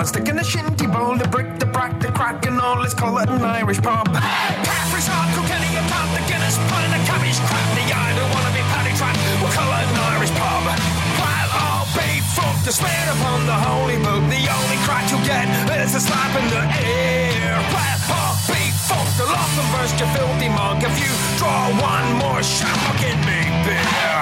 stick in a shinty bowl, the brick, the brack, the crack, and all. Let's call it an Irish pub. Caffrey's hard, Kilkenny, a pub, the Guinness, pint, the cabbage crap. I don't wanna be paddy trapped. We'll call it an Irish pub. Well, I'll be fucked to swear upon the holy book. The only crack you'll get is a slap in the ear. Well, I'll be fucked. The lock and burst your filthy mug. If you draw one more shot, I'll get me beer.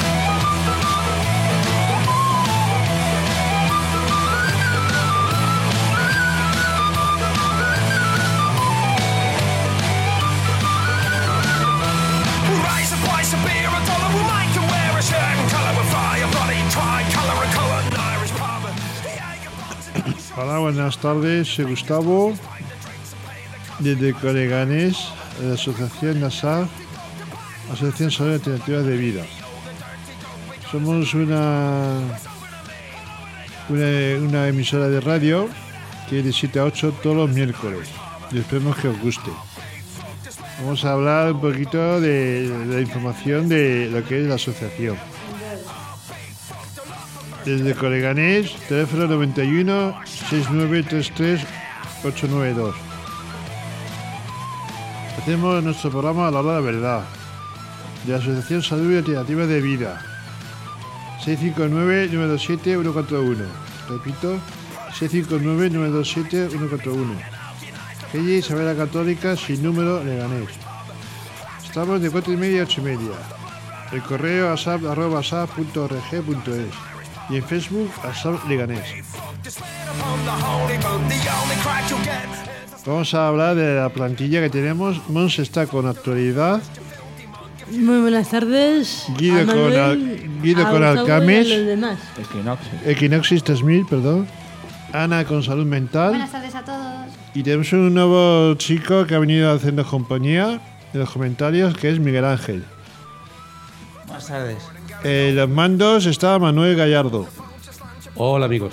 Hola, buenas tardes, soy Gustavo, desde Coleganés, de la Asociación NASAF, Asociación Salud Alternativa de Vida. Somos una emisora de radio que es de 7 a 8 todos los miércoles y esperemos que os guste. Vamos a hablar un poquito de la información de lo que es la asociación. Desde Coleganés, teléfono 91 6933 892. Hacemos nuestro programa a la hora de la verdad, de la Asociación Salud Alternativa de Vida. 659-927-141. Repito, 659-927-141. Calle Isabel la Católica, sin número, Leganés. Estamos de 4:30 a 8:30. El correo asap@asap.org.es. Y en Facebook, ASAP Leganés. Vamos a hablar de la plantilla que tenemos. Mons está con actualidad. Muy buenas tardes. Guido con Alcames. Equinoxis 3000, perdón. Ana con salud mental. Buenas tardes a todos. Y tenemos un nuevo chico que ha venido haciendo compañía en los comentarios, que es Miguel Ángel. Buenas tardes. Los mandos está Manuel Gallardo. Hola, amigos.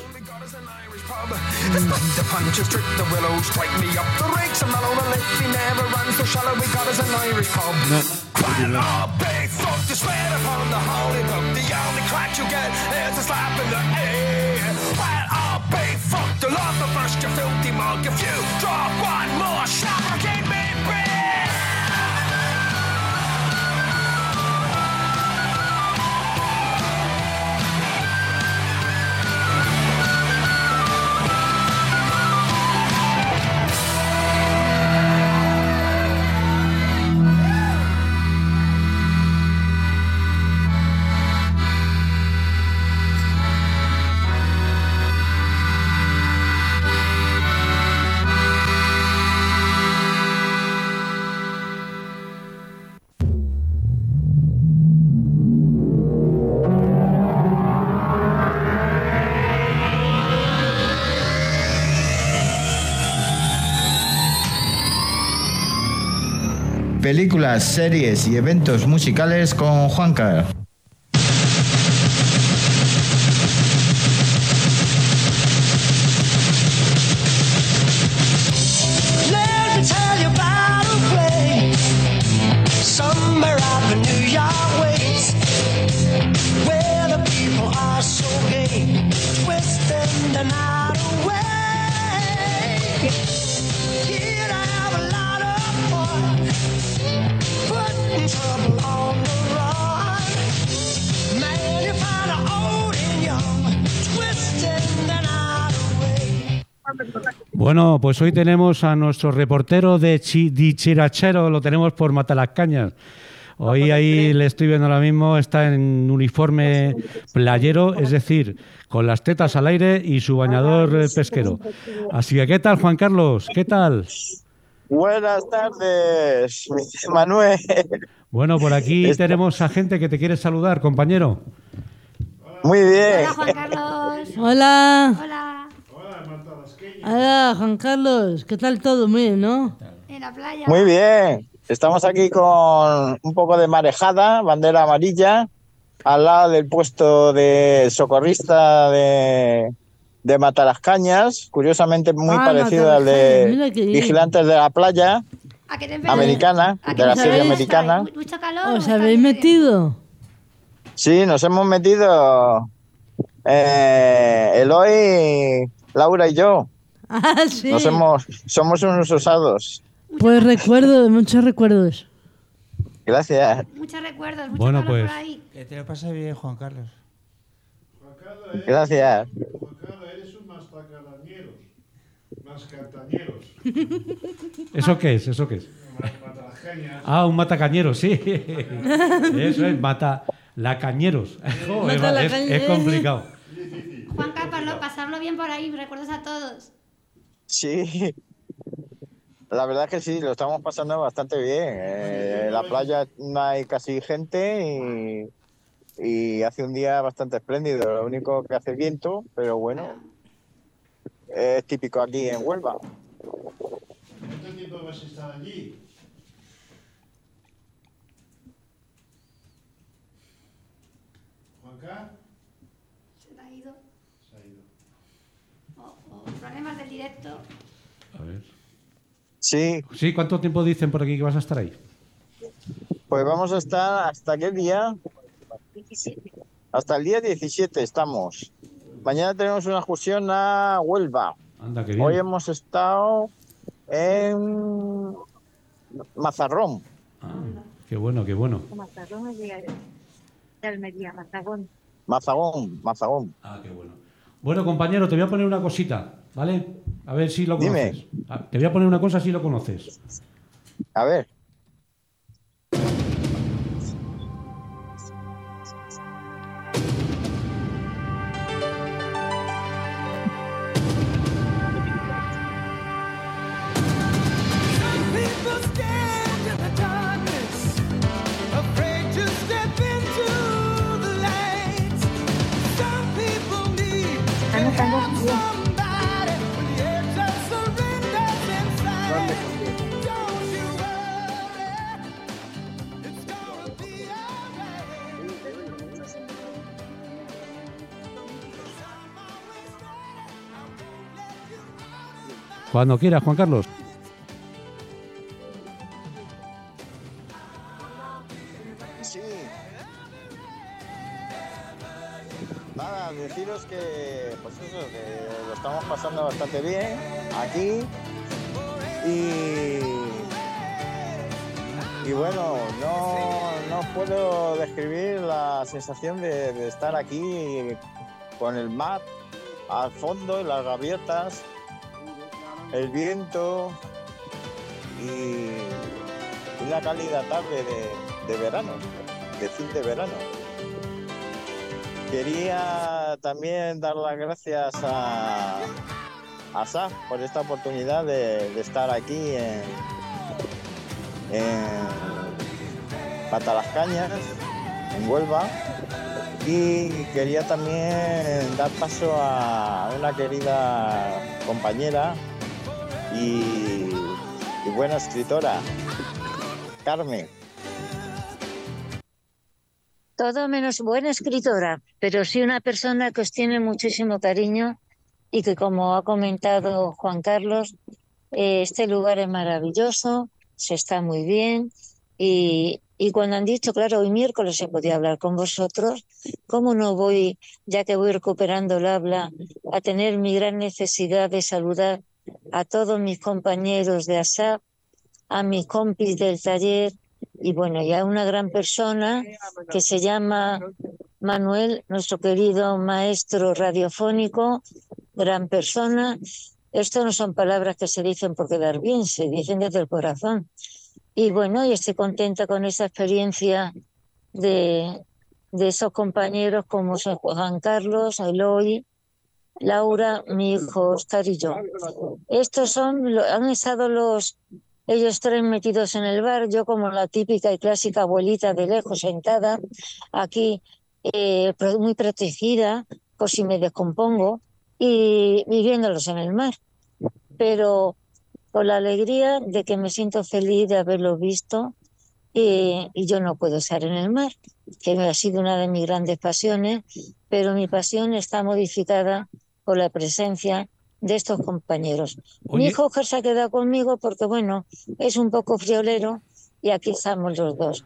Películas, series y eventos musicales con Juancar. Bueno, pues hoy tenemos a nuestro reportero de Chirachero, lo tenemos por Matalascañas. Hoy ahí le estoy viendo ahora mismo, está en uniforme playero, es decir, con las tetas al aire y su bañador pesquero. Así que, ¿qué tal, Juan Carlos? ¿Qué tal? Buenas tardes, Manuel. Bueno, por aquí tenemos a gente que te quiere saludar, compañero. Muy bien. Hola, Juan Carlos. Hola. Hola. Hola, Juan Carlos. ¿Qué tal todo? Muy bien, ¿no? En la playa. Muy bien. Estamos aquí con un poco de marejada, bandera amarilla, al lado del puesto de socorrista de Matalascañas, curiosamente muy parecido al de Vigilantes de la Playa, americana, de la serie americana. Mucho calor. ¿Os habéis metido? Sí, nos hemos metido. Eloy Laura y yo. Ah, sí. Somos unos osados. Pues recuerdo, muchos recuerdos. Gracias. Muchos recuerdos, mucho Bueno, calor pues. por ahí. Que te lo pases bien, Juan Carlos. Gracias. Juan Carlos, eres un mascatañeros. Mascatañeros. ¿Eso qué es? ¿Eso qué es? Matalacañas. Ah, un matacañero, sí. Eso es, matalacañeros. Joder, es Matalacañeros. complicado. Juan Carlos, pasarlo bien por ahí, recuerdos a todos. Sí. La verdad es que sí, lo estamos pasando bastante bien. En la playa no hay casi gente y hace un día bastante espléndido. Lo único que hace viento, pero bueno, es típico aquí en Huelva. ¿Cuánto tiempo vas a estar allí? ¿Juanca? Se te ha ido. Se ha ido. O problemas del directo. A ver. Sí, Sí, ¿cuánto tiempo dicen por aquí que vas a estar ahí? pues vamos a estar hasta qué día? Hasta el día 17 estamos. Mañana tenemos una excursión a Huelva. Anda, qué bien. Hoy hemos estado en Mazarrón. Ah, qué bueno, qué bueno. Mazagón es de Almería, Mazagón. Mazagón. Ah, qué bueno. Bueno, compañero, te voy a poner una cosita, ¿vale? A ver si lo Dime. conoces. Ah, te voy a poner una cosa si lo conoces. A ver. People stand in the darkness, afraid to step into the light. Some people need to have somebody when the edge of surrender's inside. Don't you worry, it's gonna be alright. Cuando quieras, Juan Carlos. Sí. Nada, deciros que, pues eso, que lo estamos pasando bastante bien aquí y bueno, no os puedo describir la sensación de estar aquí con el mar al fondo y las gaviotas, el viento y una cálida tarde de verano, de fin de verano. Quería también dar las gracias a SAF por esta oportunidad de estar aquí en Matalascañas, en Huelva. Y quería también dar paso a una querida compañera y buena escritora, Carmen. Todo menos buena escritora, pero sí una persona que os tiene muchísimo cariño y que, como ha comentado Juan Carlos, este lugar es maravilloso, se está muy bien y cuando han dicho, claro, hoy miércoles se podía hablar con vosotros, ¿cómo no voy, ya que voy recuperando el habla, a tener mi gran necesidad de saludar a todos mis compañeros de ASAP, a mis compis del taller y bueno, y a una gran persona que se llama Manuel, nuestro querido maestro radiofónico, gran persona. Esto no son palabras que se dicen por quedar bien, se dicen desde el corazón. Y bueno, y estoy contenta con esa experiencia de esos compañeros como son Juan Carlos, Eloy, Laura, mi hijo Oscar y yo. Estos han estado ellos tres metidos en el bar, yo como la típica y clásica abuelita de lejos sentada aquí, muy protegida por si me descompongo y viéndolos en el mar. Pero con la alegría de que me siento feliz de haberlos visto y yo no puedo estar en el mar, que ha sido una de mis grandes pasiones, pero mi pasión está modificada por la presencia de estos compañeros. Oye. Mi hijo Oscar se ha quedado conmigo porque, bueno, es un poco friolero y aquí estamos los dos.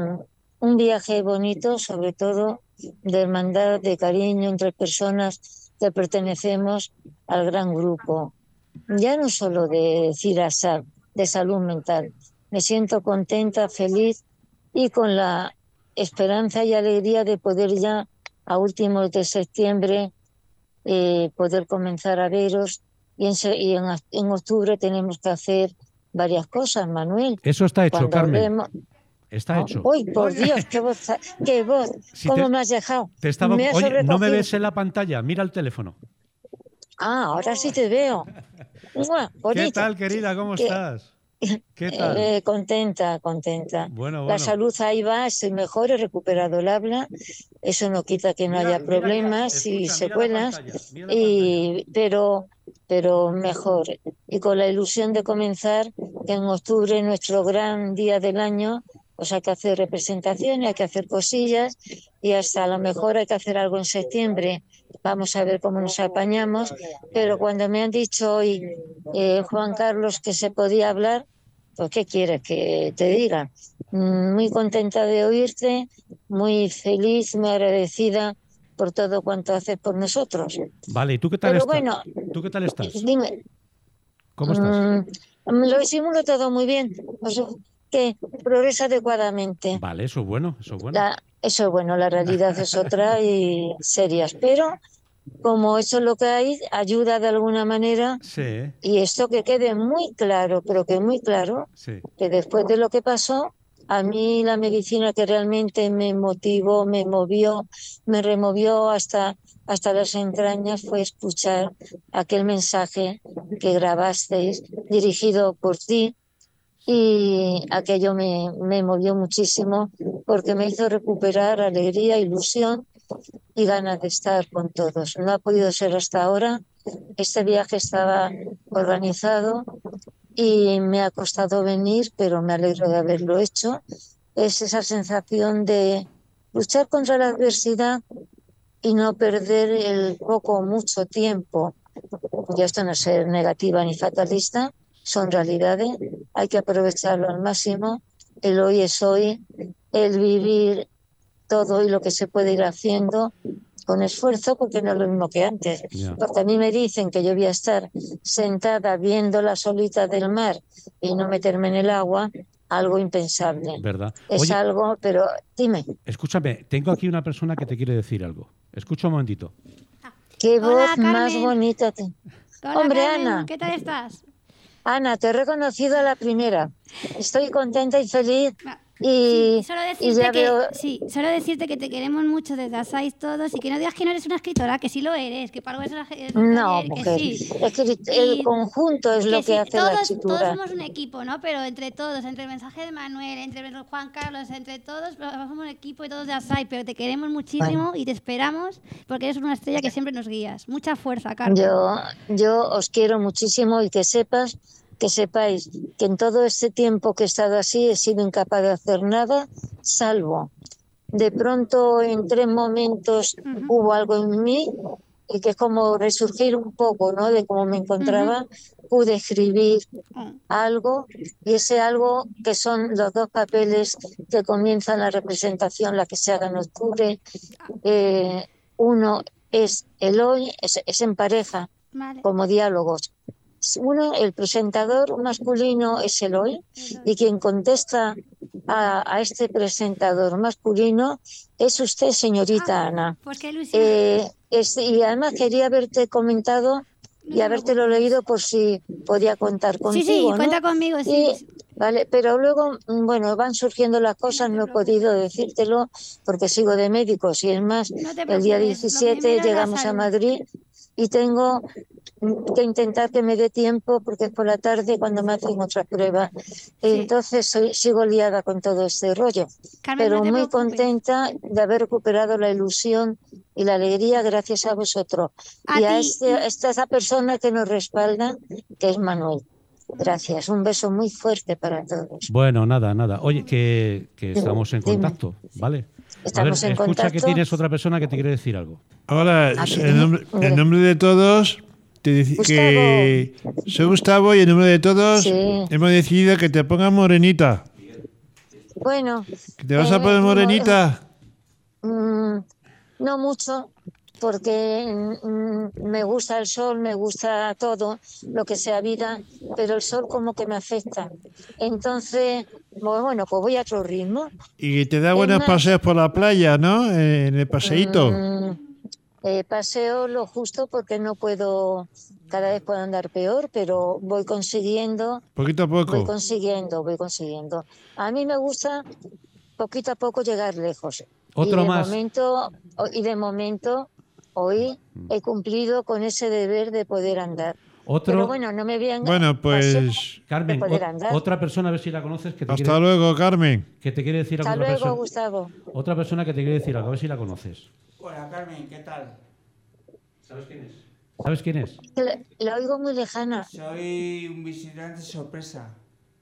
Un viaje bonito, sobre todo de hermandad, de cariño entre personas que pertenecemos al gran grupo, ya no solo de CIRASAC, de salud mental. Me siento contenta, feliz y con la esperanza y alegría de poder ya a últimos de septiembre poder comenzar a veros y en octubre tenemos que hacer varias cosas, Manuel. Eso está hecho, Cuando Carmen. hablemos... Está hecho. ¡Uy, por Dios! ¡Qué voz! Qué voz. Si ¿Cómo te- me has dejado? Te estaba... Me has Oye, no me sobrecogido. ves en la pantalla, mira el teléfono. Ah, ahora sí te veo. ¡Mua! ¿Qué Bonita. tal, querida? ¿Cómo ¿Qué? estás? ¿Qué tal? Contenta. Bueno, La bueno. salud ahí va, estoy mejor, he recuperado el habla. Eso no quita que no haya problemas y secuelas, pero mejor. Y con la ilusión de comenzar, que en octubre, nuestro gran día del año, pues hay que hacer representaciones, hay que hacer cosillas y hasta a lo mejor hay que hacer algo en septiembre. Vamos a ver cómo nos apañamos. Pero cuando me han dicho hoy, Juan Carlos, que se podía hablar, pues ¿qué quieres que te diga? Muy contenta de oírte, muy feliz, muy agradecida por todo cuanto haces por nosotros. Vale, ¿y tú qué tal Pero estás? bueno, ¿Tú qué tal estás? dime, ¿Cómo estás? lo disimulo todo muy bien, o sea, que progresa adecuadamente. Vale, eso es bueno, eso es bueno. Eso es bueno, la realidad es otra y serias, pero como eso es lo que hay, ayuda de alguna manera. Sí, Y esto que quede muy claro, pero que muy claro, sí. que después de lo que pasó, a mí la medicina que realmente me motivó, me movió, me removió hasta las entrañas fue escuchar aquel mensaje que grabasteis dirigido por ti y aquello me movió muchísimo porque me hizo recuperar alegría, ilusión y ganas de estar con todos. No ha podido ser hasta ahora. Este viaje estaba organizado y me ha costado venir, pero me alegro de haberlo hecho. Es esa sensación de luchar contra la adversidad y no perder el poco o mucho tiempo. Y esto no es ser negativa ni fatalista, son realidades. Hay que aprovecharlo al máximo. El hoy es hoy, el vivir todo y lo que se puede ir haciendo con esfuerzo, porque no es lo mismo que antes. Ya. Porque a mí me dicen que yo voy a estar sentada viendo las olitas del mar y no meterme en el agua, algo impensable. ¿Verdad? Es Oye, algo, pero dime, escúchame, tengo aquí una persona que te quiere decir algo. Escucha un momentito. qué Hola, voz Carmen. más bonita. Hola, Hombre, Carmen, Ana. ¿qué tal estás? Ana, te he reconocido a la primera. Estoy contenta y feliz. Sí, Y, solo y ya veo... solo decirte que te queremos mucho desde Asais todos y que no digas que no eres una escritora, que sí lo eres, que para algo es No, que mujer, sí. es que el Y conjunto es lo que sí, hace la todos escritura. somos un equipo, ¿no? Pero entre todos, entre el mensaje de Manuel, entre Juan Carlos, entre todos, somos un equipo y todos de Asai, pero te queremos muchísimo y te esperamos porque eres una estrella que siempre nos guías. Mucha fuerza, Carmen. Yo os quiero muchísimo y que sepáis que en todo este tiempo que he estado así he sido incapaz de hacer nada, salvo de pronto en 3 momentos hubo algo en mí y que es como resurgir un poco, ¿no? De cómo me encontraba, pude escribir algo y ese algo que son los 2 papeles que comienzan la representación, la que se haga en octubre. Uno es el hoy, es en pareja, Vale. como diálogos. Uno, el presentador masculino es el hoy y quien contesta a este presentador masculino es usted, señorita Ana. Pues qué ilusión. Y además quería haberte comentado y habértelo leído por si podía contar contigo. Sí, ¿no? cuenta conmigo, sí. Vale, pero luego, bueno, van surgiendo las cosas, no he podido decírtelo porque sigo de médicos y es más, No te el día preocupes, lo 17 primero es la llegamos a salud. Madrid y tengo que intentar que me dé tiempo porque es por la tarde cuando me hacen otra prueba. Entonces sigo liada con todo este rollo, Carmen, pero no te muy preocupes. contenta de haber recuperado la ilusión y la alegría gracias a vosotros A y a ti. esta persona que nos respalda, que es Manuel. Gracias, un beso muy fuerte para todos. Bueno, nada. Oye, que estamos en Dime. contacto, ¿vale? Estamos a ver, en escucha contacto. que tienes otra persona que te quiere decir algo. Hola, Aquí. en nombre de todos, te digo que soy Gustavo y en nombre de todos Sí. hemos decidido que te pongas morenita. Bueno, ¿Que te vas a poner morenita? no mucho, porque me gusta el sol, me gusta todo, lo que sea vida, pero el sol como que me afecta. Entonces, bueno, pues voy a otro ritmo. Y te da buenos paseos por la playa, ¿no? En el paseíto. Paseo lo justo porque no puedo, cada vez puedo andar peor, pero voy consiguiendo. Poquito a poco. Voy consiguiendo. A mí me gusta poquito a poco llegar lejos. Otro más. De momento, hoy he cumplido con ese deber de poder andar. Pero bueno, no me venga. Bueno, pues Carmen, otra persona, a ver si la conoces. Hasta luego, Carmen. Que te quiere decir algo. Hasta luego, Gustavo. Otra persona que te quiere decir algo, a ver si la conoces. Hola, Carmen, ¿qué tal? ¿Sabes quién es? La oigo muy lejana. Soy un visitante sorpresa.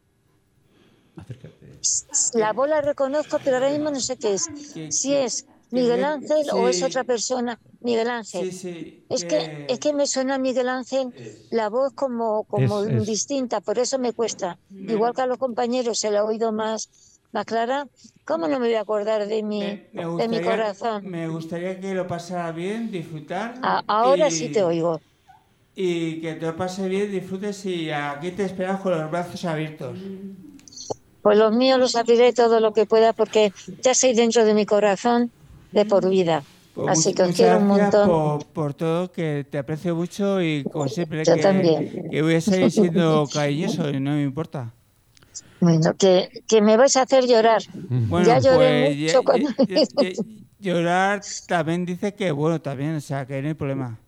Acércate. La voz la reconozco, pero ahora mismo no sé qué es. Si es Miguel Ángel o es otra persona. Miguel Ángel. Sí. Es que me suena a Miguel Ángel la voz como distinta, por eso me cuesta. Igual que a los compañeros se la ha oído más clara. ¿Cómo no me voy a acordar de mi corazón? Me gustaría que lo pasara bien, disfrutar. Ahora sí te oigo. Y que te lo pase bien, disfrutes y aquí te esperas con los brazos abiertos. Pues los míos los abriré todo lo que pueda porque ya soy dentro de mi corazón de por vida. Pues así que os quiero un montón. Por todo, que te aprecio mucho y como siempre también. Que voy a seguir siendo cariñoso y no me importa. Bueno, que me vais a hacer llorar. Bueno, ya lloré mucho cuando... Llorar también dice que bueno también, o sea, que no hay problema.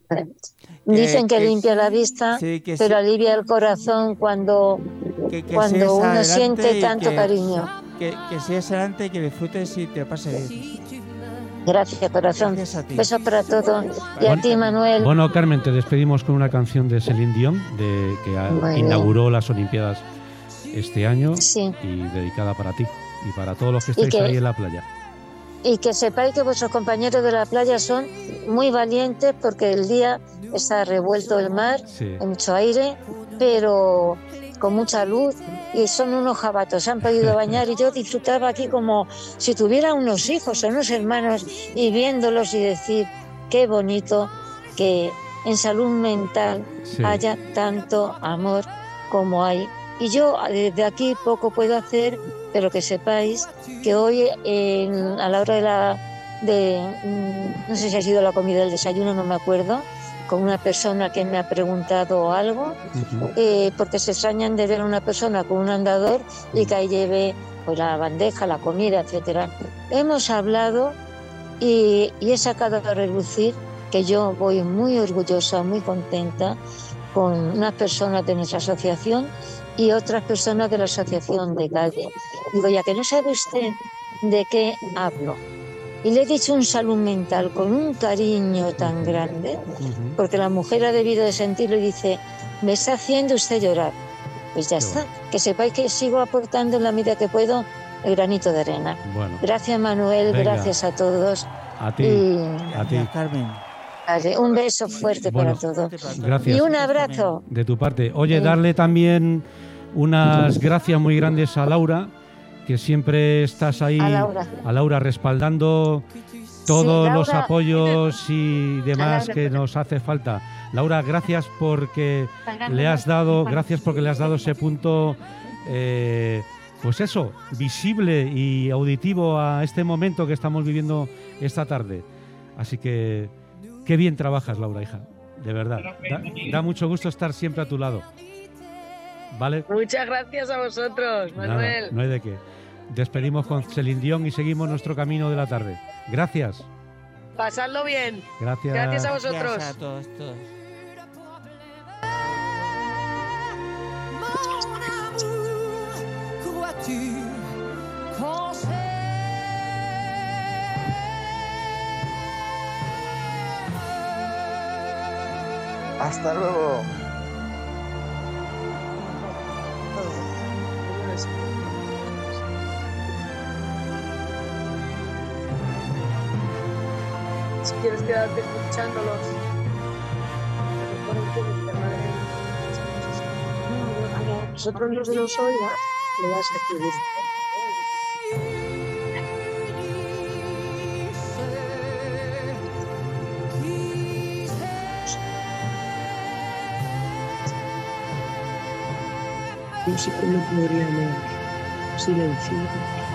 Dicen que limpia la vista, pero alivia el corazón cuando uno siente tanto cariño. Que sigas adelante, que disfrutes y te pase bien. Gracias, corazón. Besos para todos. Y a ti, Manuel. Bueno, Carmen, te despedimos con una canción de Celine Dion, que inauguró las Olimpiadas este año y dedicada para ti y para todos los que estáis ahí en la playa. Y que sepáis que vuestros compañeros de la playa son muy valientes porque el día está revuelto el mar, hay mucho aire, pero con mucha luz y son unos jabatos, se han podido bañar y yo disfrutaba aquí como si tuviera unos hijos o unos hermanos y viéndolos y decir qué bonito que en salud mental haya tanto amor como hay. Y yo desde aquí poco puedo hacer, pero que sepáis que hoy a la hora no sé si ha sido la comida del desayuno, no me acuerdo, con una persona que me ha preguntado algo, porque se extrañan de ver a una persona con un andador y que ahí lleve pues, la bandeja, la comida, etcétera. Hemos hablado y he sacado a relucir que yo voy muy orgullosa, muy contenta con unas personas de nuestra asociación y otras personas de la asociación de calle. Digo, ya que no sabe usted de qué hablo. Y le he dicho un salud mental con un cariño tan grande, porque la mujer ha debido de sentirlo y dice, me está haciendo usted llorar. Pues ya está, que sepáis que sigo aportando en la medida que puedo el granito de arena. Bueno. Gracias, Manuel, gracias a todos. A ti, Gracias, Carmen. Vale, un beso fuerte para todos. Gracias. Y un abrazo. De tu parte. Oye, darle también unas gracias muy grandes a Laura, que siempre estás ahí, a Laura respaldando todos los apoyos y demás que nos hace falta. Laura, gracias porque le has dado ese punto, pues eso, visible y auditivo a este momento que estamos viviendo esta tarde. Así que qué bien trabajas, Laura, hija, de verdad. Da mucho gusto estar siempre a tu lado. ¿Vale? Muchas gracias a vosotros, Manuel. Nada, no hay de qué. Despedimos con Celine Dion y seguimos nuestro camino de la tarde. Gracias. Pasadlo bien. Gracias. Gracias a vosotros. Gracias a todos. Hasta luego. Si quieres quedarte escuchándolos. A nosotros los de los oigas le das a escribir. No sé cómo podríamos silenciar.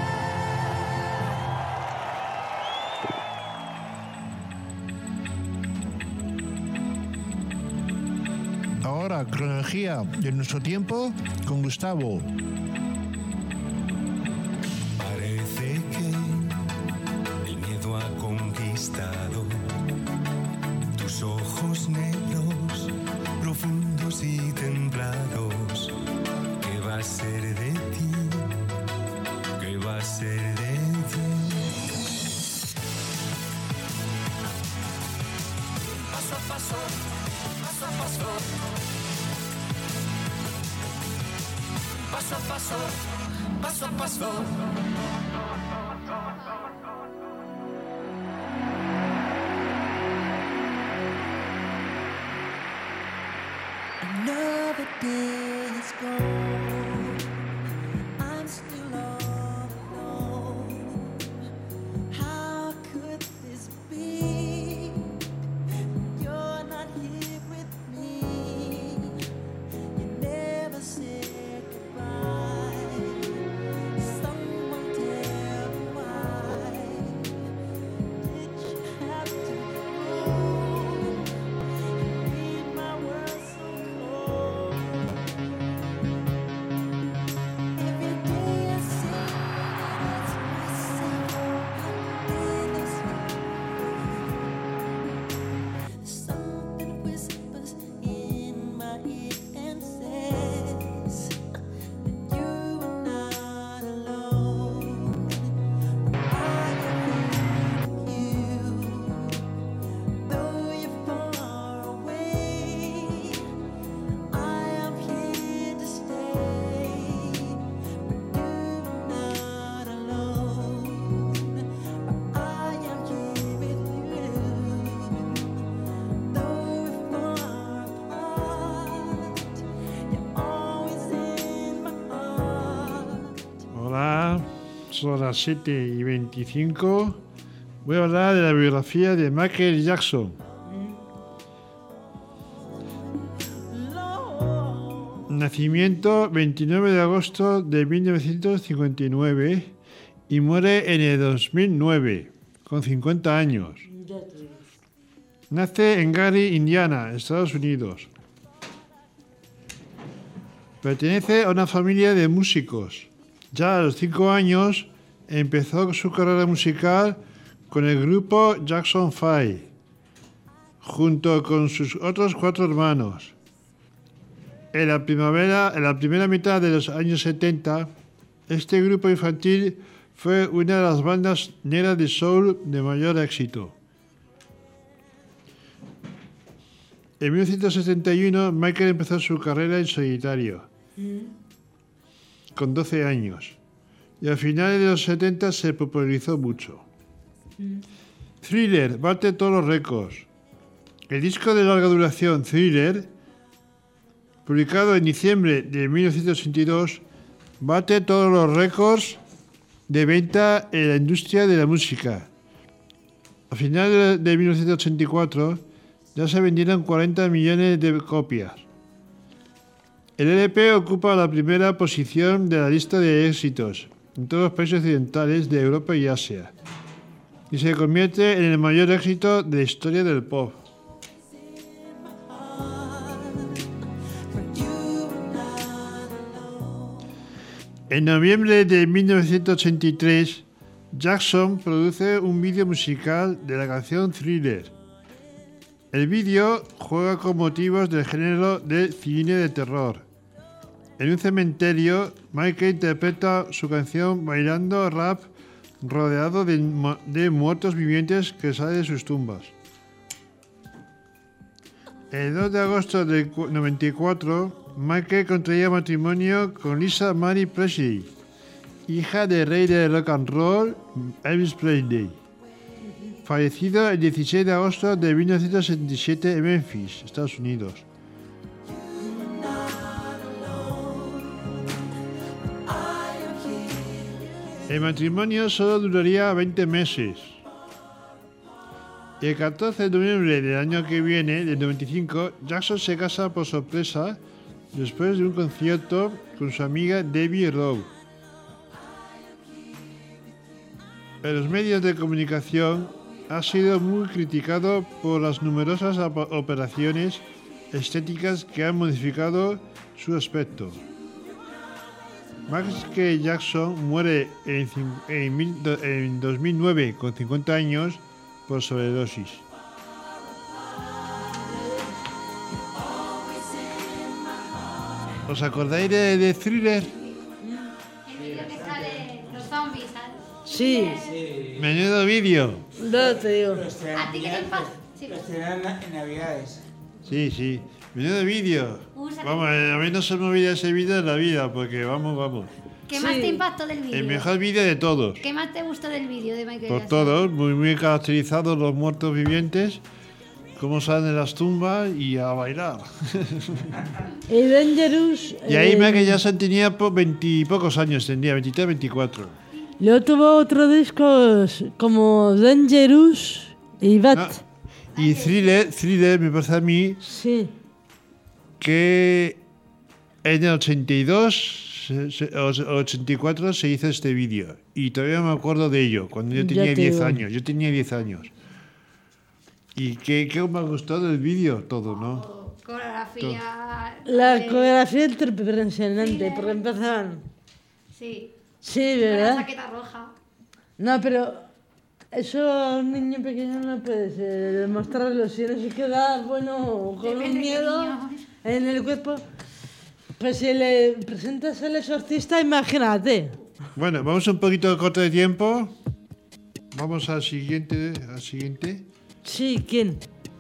Ahora, cronología de nuestro tiempo con Gustavo. Parece que el miedo ha conquistado tus ojos negros, profundos y templados. ¿Qué va a ser de ti? ¿Qué va a ser de ti? Paso a paso, paso a paso. Paso a paso, paso a paso. Another day is gone. I'm still all alone. How could this be? You're not here with me. You never said goodbye. Someone tell me why. Did you have to go? Leave my world so cold. Every day I say it's myself. Something whispers in my ear and says that you are not alone. I am here with you, though you're far away. I am here to stay, but you're not alone. I am here with you, though we're far apart. You're always in my heart. Hola, son las 7:25. Voy a hablar de la biografía de Michael Jackson. Nacimiento 29 de agosto de 1959 y muere en el 2009, con 50 años. Nace en Gary, Indiana, Estados Unidos. Pertenece a una familia de músicos. Ya a los 5 años empezó su carrera musical con el grupo Jackson 5, junto con sus otros 4 hermanos. En la primera mitad de los años 70, este grupo infantil fue una de las bandas negras de soul de mayor éxito. En 1971, Michael empezó su carrera en solitario, con 12 años, y a finales de los 70 se popularizó mucho. Thriller bate todos los récords. El disco de larga duración Thriller, publicado en diciembre de 1982, bate todos los récords de venta en la industria de la música. A finales de 1984 ya se vendieron 40 millones de copias. El LP ocupa la primera posición de la lista de éxitos en todos los países occidentales de Europa y Asia, y se convierte en el mayor éxito de la historia del pop. En noviembre de 1983, Jackson produce un vídeo musical de la canción Thriller. El vídeo juega con motivos del género de cine de terror. En un cementerio, Michael interpreta su canción bailando rap rodeado de muertos vivientes que salen de sus tumbas. El 2 de agosto del 94, Michael contraía matrimonio con Lisa Marie Presley, hija del rey del rock and roll Elvis Presley, fallecido el 16 de agosto de 1977 en Memphis, Estados Unidos. El matrimonio solo duraría 20 meses. El 14 de noviembre del año que viene, del 95, Jackson se casa por sorpresa después de un concierto con su amiga Debbie Rowe. En los medios de comunicación ha sido muy criticado por las numerosas operaciones estéticas que han modificado su aspecto. Michael Jackson muere en 2009 con 50 años por sobredosis. ¿Os acordáis de Thriller? El vídeo que sale los zombies, ¿sabes? Sí. Menudo vídeo. No te digo. ¿A ti qué te pasa? Sí. Los serán en Navidades. Sí. Menudo vídeo. Usa- Vamos, a mí no se me olvida ese vídeo en la vida, porque vamos. ¿Qué más te impactó del vídeo? El mejor vídeo de todos. ¿Qué más te gustó del vídeo de Michael Por Jackson? todos, muy caracterizados los muertos vivientes, cómo salen de las tumbas y a bailar. Y Dangerous. Y ahí Michael Jackson tenía 20 y pocos años, tenía 23, 24. Luego tuvo otros discos como Dangerous y Bad. No, y Thriller me parece a mí Sí. que en el 82 o 84 se hizo este vídeo. Y todavía me acuerdo de ello, cuando yo Ya tenía te 10 digo. años. Yo tenía 10 años. Y qué me gustó del vídeo todo, ¿no? Coreografía. La coreografía es impresionante, porque empezaban. Sí. Sí, Con la ¿verdad? chaqueta roja. No, pero eso a un niño pequeño no puede ser demostrarlo. Si no se queda, bueno, con Depende un qué miedo niño. en el cuerpo. Pues si le presentas al exorcista, imagínate. Bueno, vamos un poquito corto de tiempo. Vamos al siguiente. Sí, ¿quién?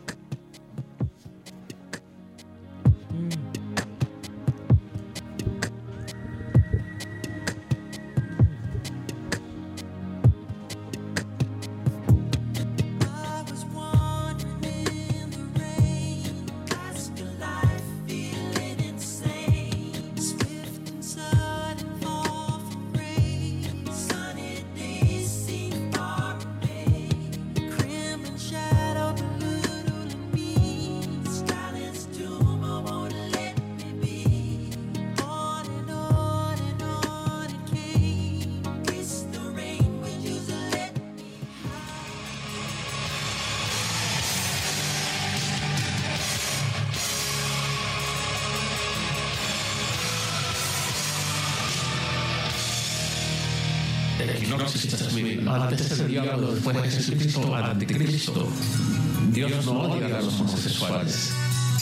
I was wandering in the rain, past your life, feeling insane. Swift and sudden fall from grace. Sunny days seem far away. Crimson shadow belittling me. Silence doom, I won't let me be. On and on and on it came. Kiss the rain when you let me. Equinoccistas, antes el diablo, después Jesucristo, al anticristo. Dios no odia a los homosexuales.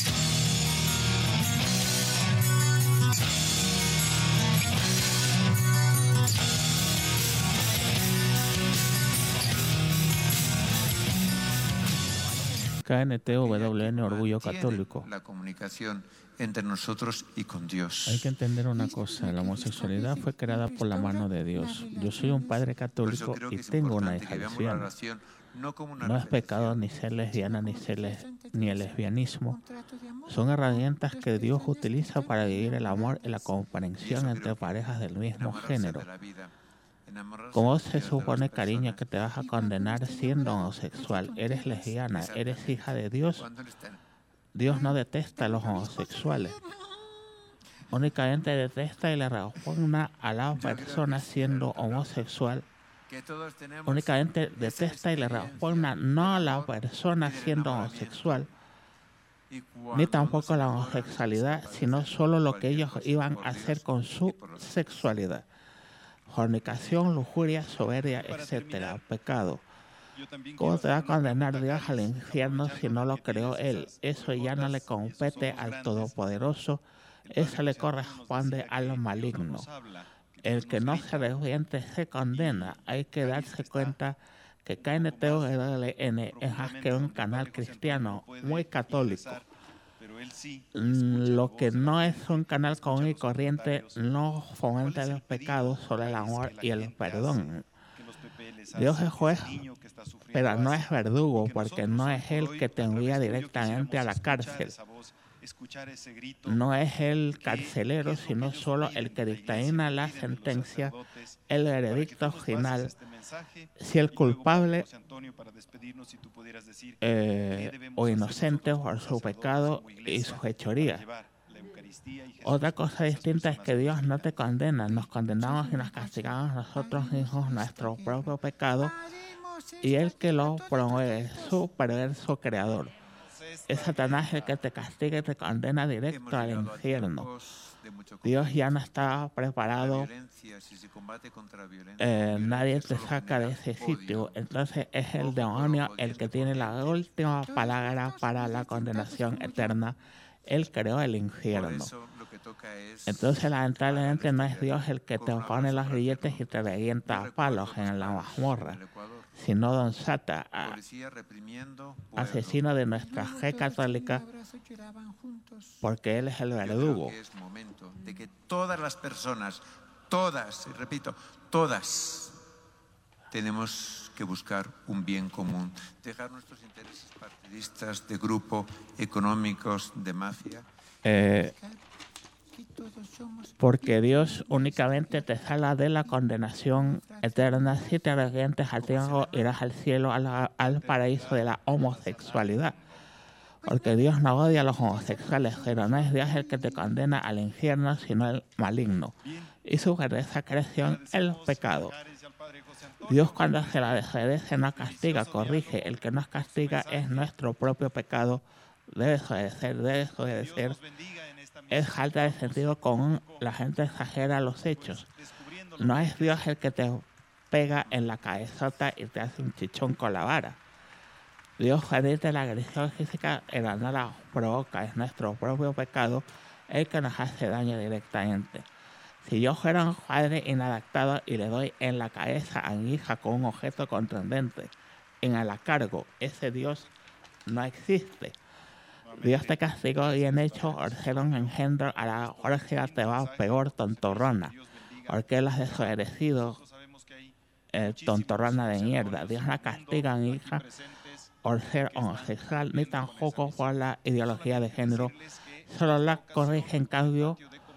KNTWN Orgullo Católico. La comunicación entre nosotros y con Dios. Hay que entender una cosa, la homosexualidad fue creada por la mano de Dios. Yo soy un padre católico y tengo una hija lesbiana. No es pecado ni ser lesbiana ni el lesbianismo. Son herramientas que Dios utiliza para vivir el amor y la comprensión entre parejas del mismo género. ¿Cómo se supone, cariño, que te vas a condenar siendo homosexual? Eres lesbiana, eres hija de Dios. Dios no detesta a los homosexuales. Únicamente detesta y le repugna a la persona siendo homosexual. Únicamente detesta y le repugna no a la persona siendo homosexual, ni tampoco la homosexualidad, sino solo lo que ellos iban a hacer con su sexualidad. Fornicación, lujuria, soberbia, etcétera, pecado. ¿Cómo te va a condenar Dios al infierno si no lo creó Él? Eso ya no le compete al Todopoderoso, eso le corresponde al maligno. El que no se arrepiente se condena. Hay que darse cuenta que KNTWN es más que un canal cristiano muy católico. Lo que no es un canal común y corriente no fomenta los pecados, solo el amor y el perdón. Dios es juez, pero no es verdugo, porque no es Él que te envía directamente a la cárcel. No es el carcelero, sino solo el que dictamina la sentencia, el veredicto final. Si el culpable o inocente por su pecado y su fechoría. Otra cosa distinta es que Dios no te condena, nos condenamos y nos castigamos nosotros mismos nuestro propio pecado y el que lo promueve es su perverso creador. Es Satanás el que te castiga y te condena directo al infierno. Dios ya no está preparado, nadie te saca de ese sitio, entonces es el demonio el que tiene la última palabra para la condenación eterna. Él creó el infierno. Entonces, lamentablemente, no es Dios el que te pone los billetes y te revienta a palos en la mazmorra, sino Don Sata, asesino de nuestra fe católica, porque él es el verdugo. Es momento de que todas las personas, todas, y repito, todas, tenemos que buscar un bien común, dejar nuestros intereses partidistas, de grupo, económicos, de mafia. Porque Dios únicamente te salva de la condenación eterna. Si te arrepientes al tiempo, irás al cielo, al paraíso de la homosexualidad. Porque Dios no odia a los homosexuales, pero no es Dios el que te condena al infierno, sino el maligno. Y su grandeza creció el pecado. Dios, cuando se la desobedece, no castiga, corrige. El que nos castiga es nuestro propio pecado. Debe desobedecer. Es falta de sentido común. La gente exagera los hechos. No es Dios el que te pega en la cabezota y te hace un chichón con la vara. Dios permite la agresión física, pero no la provoca. Es nuestro propio pecado el que nos hace daño directamente. Si yo fuera un padre inadaptado y le doy en la cabeza a mi hija con un objeto contundente, en la cargo, ese Dios no existe. Dios te castigó bien hecho, por ser un engendro, a la orgia te va peor, tontorrona. Porque lo has desobedecido, tontorrona de mierda. Dios no castiga a mi hija por ser homosexual, ni tampoco por la ideología de género. Solo la corrige, en cambio,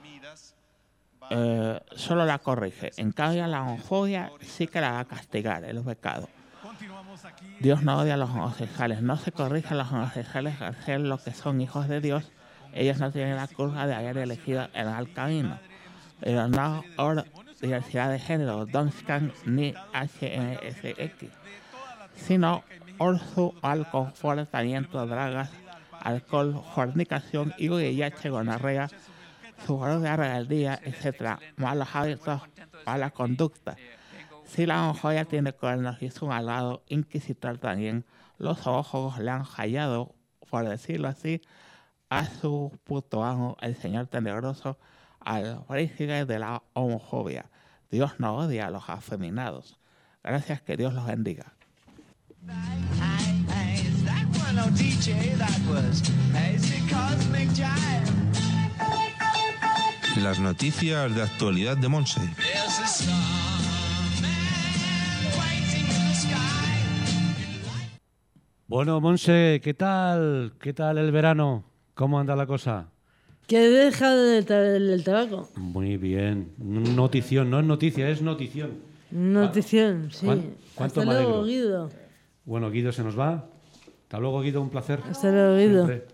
solo la corrige. En cambio, la homofobia sí que la va a castigar, el pecado. Dios no odia a los homosexuales, no se corrige a los homosexuales al ser lo que son hijos de Dios. Ellos no tienen la culpa de haber elegido el mal camino. Pero no por diversidad de género, Donscan ni HMSX, sino por su mal comportamiento, dragas, alcohol, fornicación y VIH, gonorrea, su propia rebeldía, etc. Malos hábitos, mala conducta. Si la homofobia tiene cuernos y su malvado inquisitor también, los ojos le han hallado, por decirlo así, a su puto amo, el señor tenebroso, al príncipe de la homofobia. Dios no odia a los afeminados. Gracias, que Dios los bendiga. Las noticias de actualidad de Monse. Bueno, Monse, ¿qué tal? ¿Qué tal el verano? ¿Cómo anda la cosa? Que he dejado el tabaco. Muy bien. Notición, no es noticia, es notición. Notición, sí. ¿Cuánto Hasta me luego, alegro? Guido. Bueno, Guido se nos va. Hasta luego, Guido, un placer. Hasta luego, Guido. Siempre.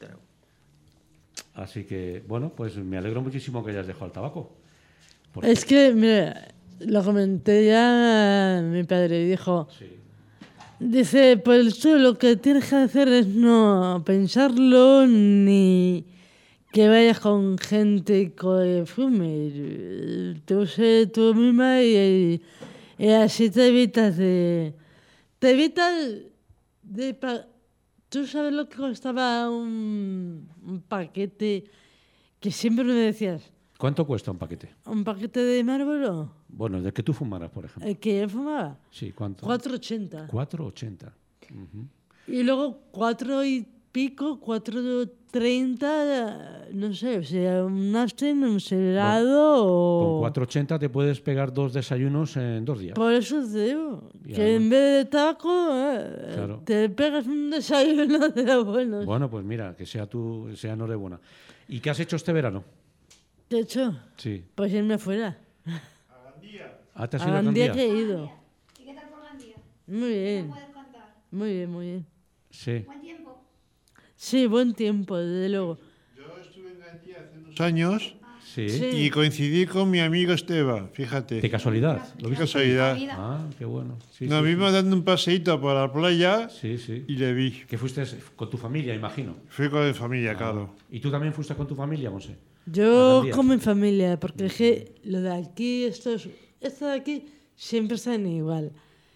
Así que, bueno, pues me alegro muchísimo que hayas dejado el tabaco. Porque- Es que, mira, lo comenté ya a mi padre y dijo... Dice, pues tú lo que tienes que hacer es no pensarlo ni que vayas con gente que fume. Tú sé tú misma y así te evitas de... Te evitas de... ¿Tú sabes lo que costaba un paquete que siempre me decías? ¿Cuánto cuesta un paquete? ¿Un paquete de Marlboro? Bueno, del que tú fumaras, por ejemplo. ¿El que yo fumaba? Sí, ¿cuánto? 4,80. 4,80. Ujú. Y luego 4 y pico, 4,30, no sé, o sea, un Aston, un Cerrado o... Con 4,80 te puedes pegar 2 desayunos en 2 días. Por eso te digo, Y que además- en vez de tabaco, Claro. te pegas un desayuno de los buenos. Bueno, pues mira, que sea enhorabuena. ¿Y qué has hecho este verano? ¿Qué he hecho? Sí. Pues irme fuera. Ah, ¿te has A ido a Gandía Gandía? que he ido. ¿Y qué tal por Gandía? Muy bien. ¿Puedes contar? Muy bien, muy bien. Sí. ¿Buen tiempo? Sí, buen tiempo, desde luego. Yo estuve en Gandía hace unos años Sí. y coincidí con mi amigo Esteban, fíjate. ¿De casualidad? ¿Lo De viste? casualidad. Ah, qué bueno. Sí, Nos sí, vimos dando un paseíto por la playa sí, sí. y le vi. Que fuiste con tu familia, imagino. Fui con mi familia, claro. ¿Y tú también fuiste con tu familia, Monse? Yo Aquel día. con mi familia, porque es que lo de aquí, esto de aquí, siempre están igual.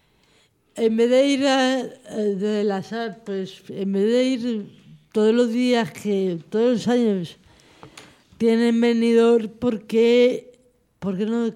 En vez de ir de la SAP, pues en vez de ir todos los días, que todos los años tienen venidor, ¿por qué no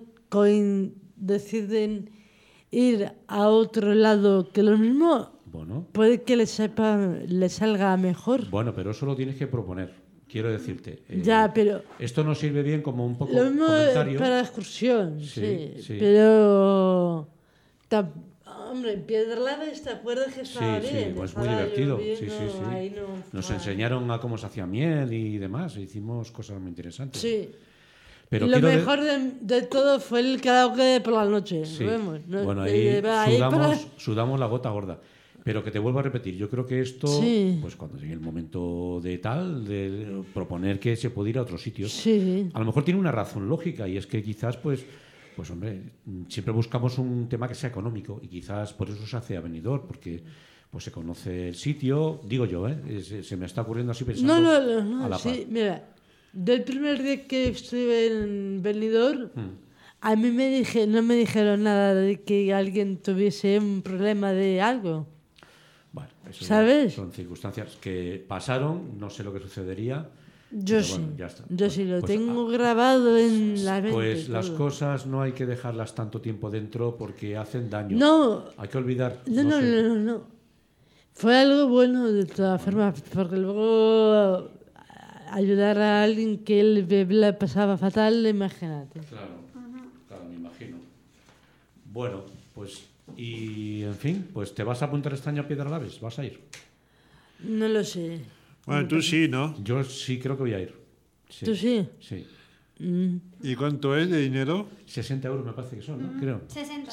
deciden ir a otro lado? Que lo mismo Bueno. puede que les salga mejor. Bueno, pero eso lo tienes que proponer. Quiero decirte. Ya, pero Esto nos sirve bien como un poco lo mismo comentario. para la excursión, sí. Sí. Pero hombre, en Piedralaves, ¿te acuerdas que estaba Sí, bien? pues muy Estaba divertido. lloviendo, Sí, sí, sí. ahí no Nos fue. enseñaron a cómo se hacía miel y demás. Hicimos cosas muy interesantes. Sí. Pero Y lo quiero de- mejor de todo fue el karaoke por la noche. Sí. Lo vemos, ¿no? Bueno, ahí Ahí para- sudamos la gota gorda. Pero que te vuelvo a repetir, yo creo que esto, Sí. pues cuando llegue el momento de proponer que se puede ir a otros sitios, Sí. a lo mejor tiene una razón lógica y es que quizás, pues hombre, siempre buscamos un tema que sea económico y quizás por eso se hace a Benidorm, porque pues se conoce el sitio, digo yo, se me está ocurriendo así pensando a No, la sí, par. mira, del primer día que estuve en Benidorm, a mí no me dijeron nada de que alguien tuviese un problema de algo. Bueno, eso ¿Sabes? son circunstancias que pasaron, no sé lo que sucedería. Yo pero sí, bueno, ya está. yo sí lo Pues, tengo grabado en la mente. Pues las todo. cosas no hay que dejarlas tanto tiempo dentro porque hacen daño. No. Hay que olvidar. No, sé. no. Fue algo bueno de todas formas, porque luego ayudar a alguien que le pasaba fatal, imagínate. Claro, me imagino. Bueno, pues, y en fin, pues te vas a apuntar este año a Piedralaves, ¿vas a ir? No lo sé. Bueno, tú sí, ¿no? Yo sí creo que voy a ir. Sí. ¿Tú sí? Sí. ¿Y cuánto es de dinero? 60 euros me parece que son, ¿no? Creo.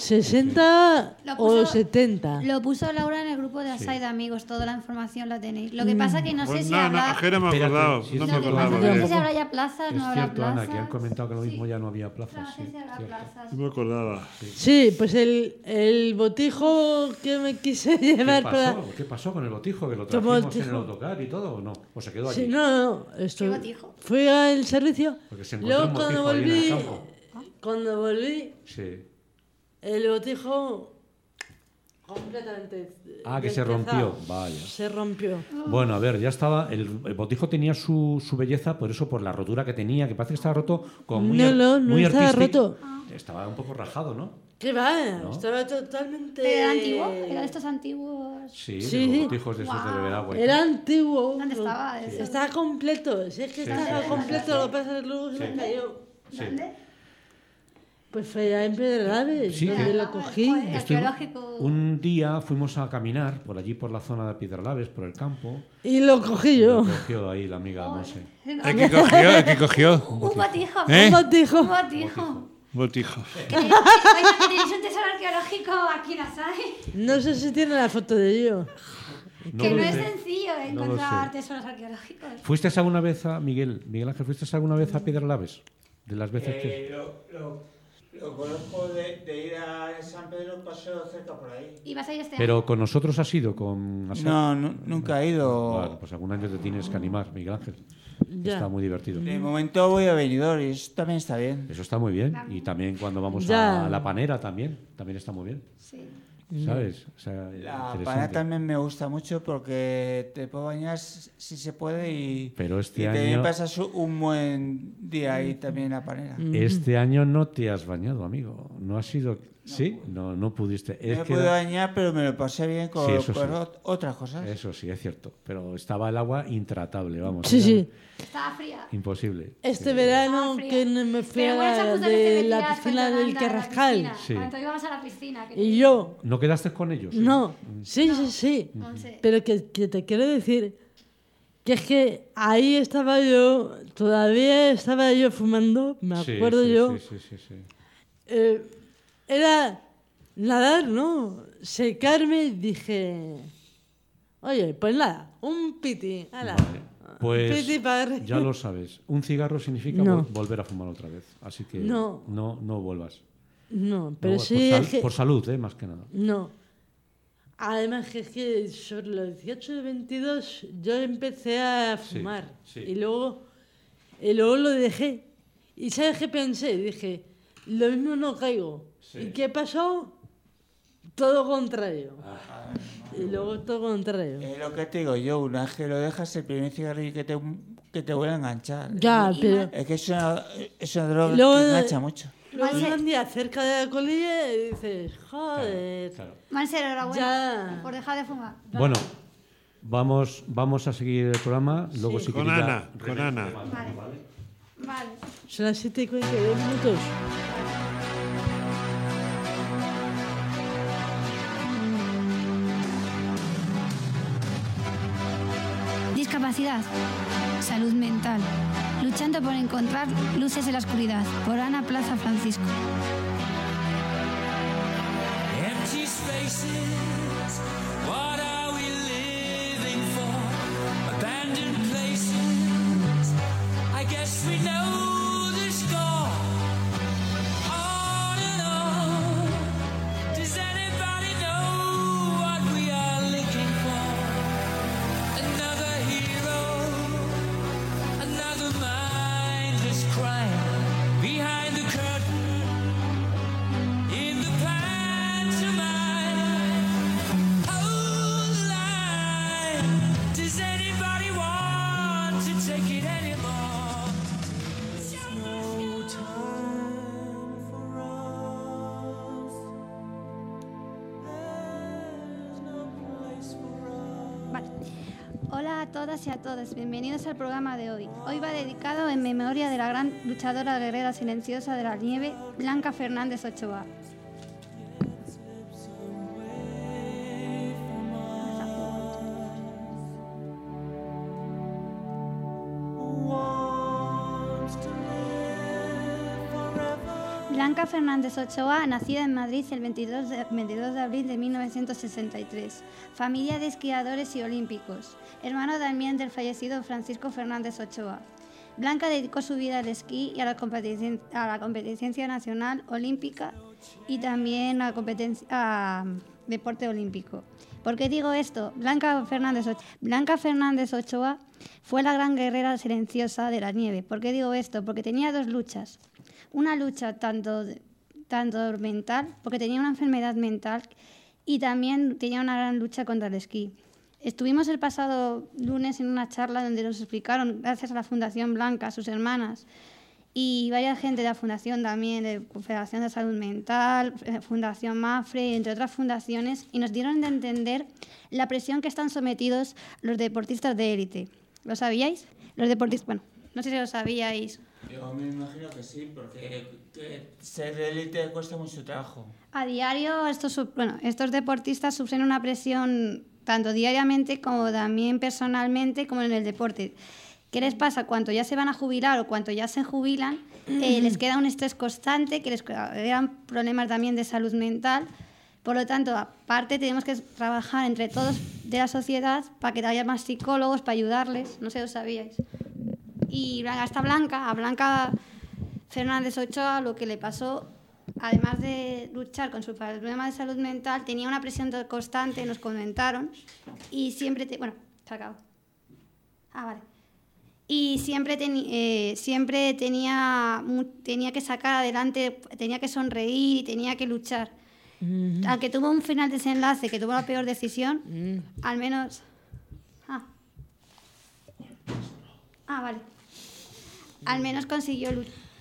60 Lo o puso- 70. Lo puso Laura en el grupo de Asai de amigos, toda la información la tenéis. Lo que pasa que no sé Pues si no, habrá... es que no me Espérate, acordaba, sí, no es me cierto, acordaba No de sé si eso. habrá ya plazas, Es no habrá cierto, Ana, plazas. que han comentado que lo mismo ya no había plazas. No sé Sí, si habrá cierto. plazas. No me acordaba. Sí, pues el botijo que me quise llevar para... ¿Qué pasó con el botijo? ¿Que lo Tomó trajimos el en el tijo. autocar y todo o no? ¿O se quedó allí? Sí, no. ¿Qué botijo? Fui al servicio. Porque se encontró Luego un cuando botijo ahí en el volví, campo. Sí. el botijo completamente... Que se rompió. Vaya. Se rompió. Bueno, a ver, ya estaba. El botijo tenía su belleza, por eso, por la rotura que tenía, que parece que estaba roto con muy, No muy estaba artístico. roto. Estaba un poco rajado, ¿no? ¿Qué va? ¿No? Estaba totalmente... ¿Pero era antiguo? ¿Era de estos antiguos? Sí, Sí. los botijos de esos de beber agua. y Era tal. antiguo. ¿Dónde estaba? Sí. Estaba completo. Si es que Sí, estaba sí, completo, lo que pasa es que luego se me Sí. cayó. Sí. ¿Dónde? Pues fue allá en Piedralaves, Sí, donde que- lo cogí. Un día fuimos a caminar por allí, por la zona de Piedralaves, por el campo. Y lo cogí yo. Lo cogió ahí la amiga Monse. ¿El que cogió? Un botijo. ¿Eh? Un botijo. Un botijo. Botijo. Oiga, que tenéis un tesoro arqueológico aquí en Asai. No sé si tiene la foto de yo. Que no lo es sé. sencillo No lo encontrar sé. tesoros arqueológicos. ¿Fuiste alguna vez a Miguel Ángel, fuiste alguna vez a Piedralaves? De las veces que... Lo conozco de ir a San Pedro, paseo cerca por ahí. ¿Y vas a ir este año? Pero con nosotros has ido, con Asai? No, nunca he ido. Bueno, pues algún año te tienes que animar, Miguel Ángel. Ya. Está muy divertido. De momento voy a Benidorm y eso también está bien. Eso está muy bien. Y también cuando vamos Ya. a La Panera también está muy bien. Sí. ¿Sabes? O sea, La interesante. panera también me gusta mucho porque te puedo bañar si se puede y, Pero este y también año- pasas un buen día ahí también en la panera. Este año no te has bañado, amigo. No has sido... ¿Sí? No pudiste. No Es me que pude era- bañar, pero me lo pasé bien con, Sí, eso con sí. otras cosas. Eso sí, es cierto. Pero estaba el agua intratable, vamos. Sí, era sí. Estaba fría. Imposible. Este verano que me fui Pero a buenas la, apuntes que de te la metías piscina con del Yolanda a la Carrascal. piscina. Sí. Cuando íbamos a la piscina. que Y yo... ¿No quedaste con ellos? No, sí. Monse. Pero que te quiero decir que es que ahí estaba yo, todavía estaba yo fumando, me Sí, acuerdo sí, yo. sí. Era nadar, ¿no? Secarme y dije, oye, pues nada, un piti, ala, Pues principal. ya lo sabes. Un cigarro significa No. volver a fumar otra vez. Así que No. no vuelvas. No, pero No, sí por, es que... por salud, más que nada. No. Además que es que sobre los 18 y 22 yo empecé a Sí, fumar. sí. Y luego lo dejé. ¿Y sabes qué pensé? Dije, lo mismo no caigo. Sí. ¿Y qué pasó? Todo contrario. Y luego todo contrario. Es lo que te digo yo, una vez que lo dejas, el primer cigarrillo que te vuelve a enganchar. Ya, pero... Es que es una droga Luego- que engancha mucho. Luego un día cerca de la colilla y dices, joder. Marcelo, enhorabuena Ya. por dejar de fumar. Bueno, vamos a seguir el programa. Luego si Con queréis ya Ana, con remate, Ana. ¿vale? Vale. Son las 7:42 minutos. Discapacidad. Salud mental. Luchando por encontrar luces en la oscuridad. Por Ana Plaza Francisco. Empty spaces, what are we living for? Abandoned places, I guess we know the score. On and on, does anybody know what we are looking for? Another hero, another mindless crime behind the curtain. In the pantomime, hold the line. Does anybody want to take it anymore? There's no time for us. There's no place for us. Vale. Hola a todas y a todos, bienvenidos al programa de hoy. Hoy va dedicado en memoria de la gran luchadora guerrera silenciosa de la nieve, Blanca Fernández Ochoa. Blanca Fernández Ochoa, nacida en Madrid el 22 de abril de 1963, familia de esquiadores y olímpicos, hermano también del fallecido Francisco Fernández Ochoa. Blanca dedicó su vida al esquí y a la competencia nacional olímpica y también a deporte olímpico. ¿Por qué digo esto? Blanca Fernández Ochoa fue la gran guerrera silenciosa de la nieve. ¿Por qué digo esto? Porque tenía dos luchas. Una lucha tanto mental, porque tenía una enfermedad mental, y también tenía una gran lucha contra el esquí. Estuvimos el pasado lunes en una charla donde nos explicaron, gracias a la Fundación Blanca, a sus hermanas, y varias gente de la Fundación también, de Confederación de Salud Mental, Fundación Mafre, entre otras fundaciones, y nos dieron de entender la presión que están sometidos los deportistas de élite. ¿Lo sabíais? Los deportistas, bueno, no sé si lo sabíais. Yo me imagino que sí, porque ser de élite cuesta mucho trabajo. A diario estos deportistas sufren una presión tanto diariamente como también personalmente como en el deporte. ¿Qué les pasa? Cuando ya se van a jubilar o cuando ya se jubilan, les queda un estrés constante que les crean problemas también de salud mental. Por lo tanto, aparte tenemos que trabajar entre todos de la sociedad para que haya más psicólogos para ayudarles. No sé si lo sabíais. Y a Blanca Fernández Ochoa, lo que le pasó, además de luchar con su problema de salud mental, tenía una presión constante, nos comentaron, y siempre... se acabó. Vale. Y siempre tenía que sacar adelante, tenía que sonreír y tenía que luchar. Aunque tuvo un final desenlace, que tuvo la peor decisión, al menos... vale. Al menos consiguió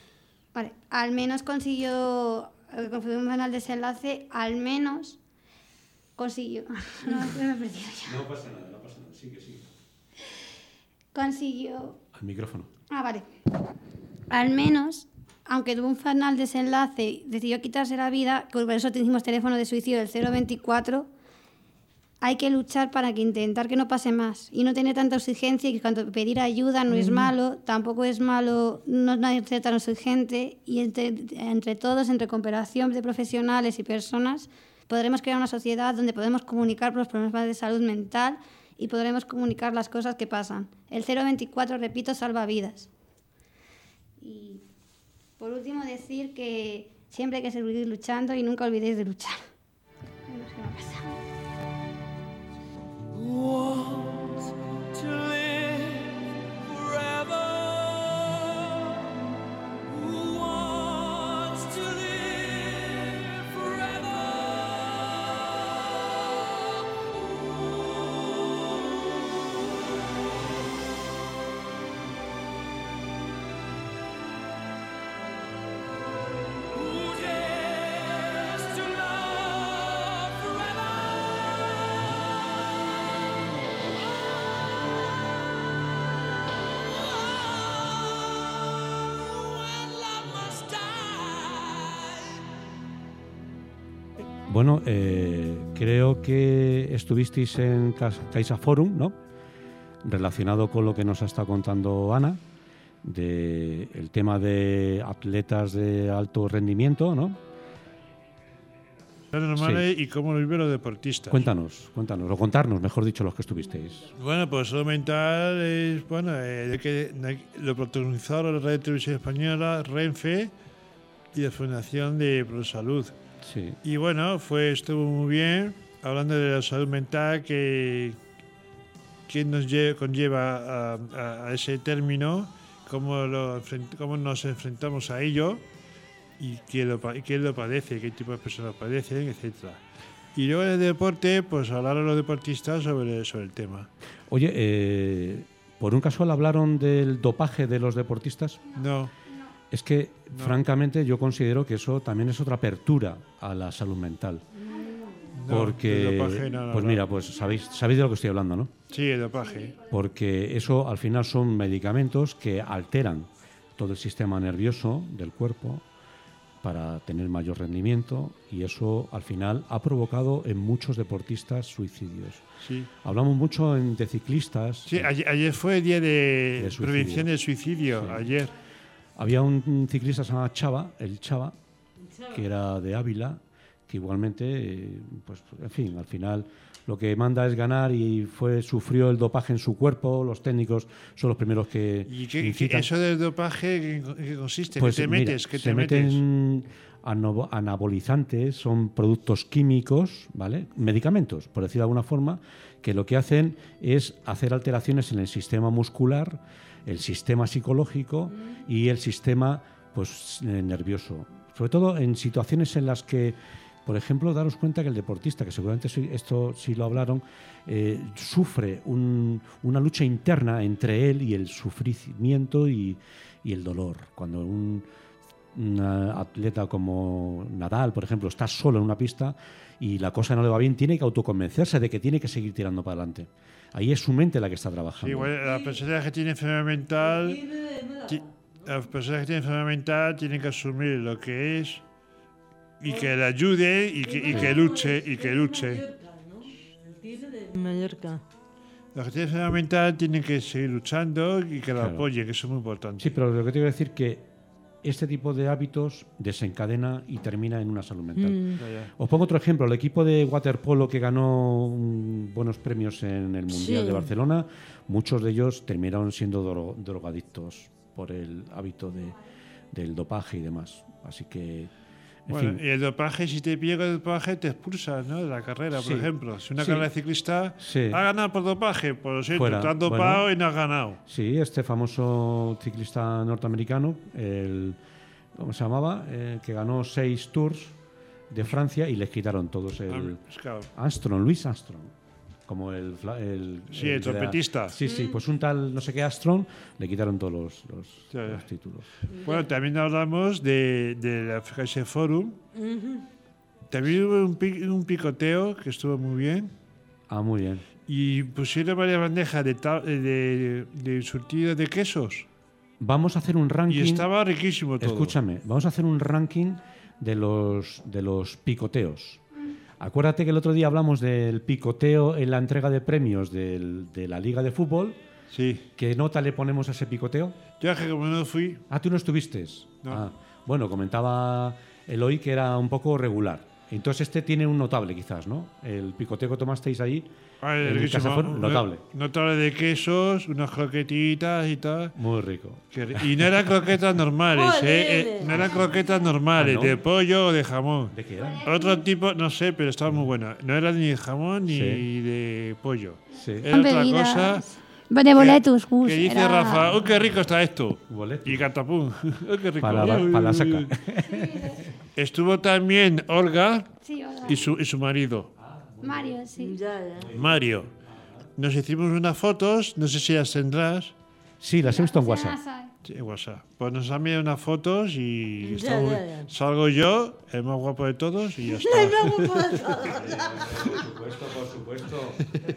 con un final desenlace, al menos consiguió. No me he perdido ya. No pasa nada, sigue. Consiguió. Al micrófono. Vale. Al menos, aunque tuvo un final desenlace, decidió quitarse la vida, por eso tenemos teléfono de suicidio del 024. Hay que luchar para intentar que no pase más y no tener tanta exigencia, y que cuando pedir ayuda no es malo, tampoco es malo no ser tan exigente, y entre todos, entre cooperación de profesionales y personas, podremos crear una sociedad donde podemos comunicar los problemas de salud mental y podremos comunicar las cosas que pasan. El 024, repito, salva vidas. Y por último decir que siempre hay que seguir luchando y nunca olvidéis de luchar. No sé qué me ha pasado. Want to live forever. Who wants to live forever? Who dares to love forever? Bueno, creo que estuvisteis en Caixa Forum, ¿no? Relacionado con lo que nos ha estado contando Ana, del tema de atletas de alto rendimiento, ¿no? Normales y cómo lo viven los deportistas. Cuéntanos, o contarnos, mejor dicho, los que estuvisteis. Bueno, pues salud mental es, lo protagonizó la Radio Televisión Española, Renfe y la Fundación de ProSalud. Sí. Y bueno, estuvo muy bien, hablando de la salud mental que nos conlleva a ese término, cómo nos enfrentamos a ello y quién lo padece, qué tipo de personas lo padecen, etcétera. Y luego en el deporte, pues hablaron los deportistas sobre el tema. Oye, ¿por un casual hablaron del dopaje de los deportistas? No. Es que, francamente, yo considero que eso también es otra apertura a la salud mental. Porque, el dopaje no, pues mira, pues sabéis de lo que estoy hablando, ¿no? Sí, el dopaje. Porque eso al final son medicamentos que alteran todo el sistema nervioso del cuerpo para tener mayor rendimiento, y eso al final ha provocado en muchos deportistas suicidios. Sí. Hablamos mucho de ciclistas. Sí, ayer fue el día de prevención del suicidio, sí. Ayer. Había un ciclista que se llamaba Chava, que era de Ávila, que igualmente, pues en fin, al final lo que manda es ganar, y sufrió el dopaje en su cuerpo. Los técnicos son los primeros que incitan. ¿Eso del dopaje qué consiste? Pues, ¿Qué te metes? Mira, meten anabolizantes, son productos químicos, ¿vale? Medicamentos, por decirlo de alguna forma, que lo que hacen es hacer alteraciones en el sistema muscular, el sistema psicológico y el sistema nervioso. Sobre todo en situaciones en las que, por ejemplo, daros cuenta que el deportista, que seguramente esto sí lo hablaron, sufre una lucha interna entre él y el sufrimiento y el dolor. Cuando un atleta como Nadal, por ejemplo, está solo en una pista y la cosa no le va bien, tiene que autoconvencerse de que tiene que seguir tirando para adelante. Ahí es su mente la que está trabajando. Sí, bueno, las personas que tienen enfermedad mental, tienen que asumir lo que es y que le ayude y que luche. Mallorca. Los que tienen enfermedad mental tienen que seguir luchando y que lo apoyen, que eso es muy importante. Sí, pero lo que te quiero decir que este tipo de hábitos desencadena y termina en una salud mental. Os pongo otro ejemplo. El equipo de waterpolo que ganó buenos premios en el Mundial de Barcelona, muchos de ellos terminaron siendo drogadictos por el hábito del dopaje y demás. Así que, en fin. Y el dopaje, si te pilla el dopaje, te expulsas, ¿no?, de la carrera, por ejemplo. Si una carrera de ciclista ha ganado por dopaje, por lo siento, te has dopado y no has ganado. Sí, este famoso ciclista norteamericano, ¿cómo se llamaba? Que ganó 6 Tours de Francia y les quitaron todos Luis Armstrong. Como el trompetista. Sí, pues un tal no sé qué Armstrong, le quitaron todos los títulos. Bueno, también hablamos de la Caixa Forum. También hubo un picoteo que estuvo muy bien. Ah, muy bien. Y pusieron varias bandejas de surtido de quesos. Vamos a hacer un ranking. Y estaba riquísimo todo. Escúchame, vamos a hacer un ranking de los picoteos. Acuérdate que el otro día hablamos del picoteo en la entrega de premios de la Liga de Fútbol. Sí. ¿Qué nota le ponemos a ese picoteo? Yo que como no fui. Ah, ¿tú no estuviste? No. Ah, bueno, comentaba Eloy que era un poco regular. Entonces este tiene un notable, quizás, ¿no? El picoteo que tomasteis ahí, Ay, el riquísimo. Casaforun, notable. Notable de quesos, unas croquetitas y tal. Muy rico. Y no eran croquetas normales, Joder. no eran croquetas normales, Ah, ¿no? de pollo o de jamón. ¿De qué eran? Otro tipo, no sé, pero estaba muy buena. No era ni de jamón ni Sí. de pollo. Sí. Era Con otra bebidas. cosa. De boletus, Gus. Que dice era- Rafa, ¡oh, qué rico está esto! Boletus. Y catapum, ¡oh, qué rico! Para la saca. Estuvo también Olga Sí, hola. y su marido, Mario, sí. Ya, ya. Mario. Nos hicimos unas fotos, no sé si las tendrás. Sí, las he visto en WhatsApp. Sí, en WhatsApp. Pues nos han enviado unas fotos y Ya, estamos- ya, ya. salgo yo, el más guapo de todos, y ya está. Por supuesto.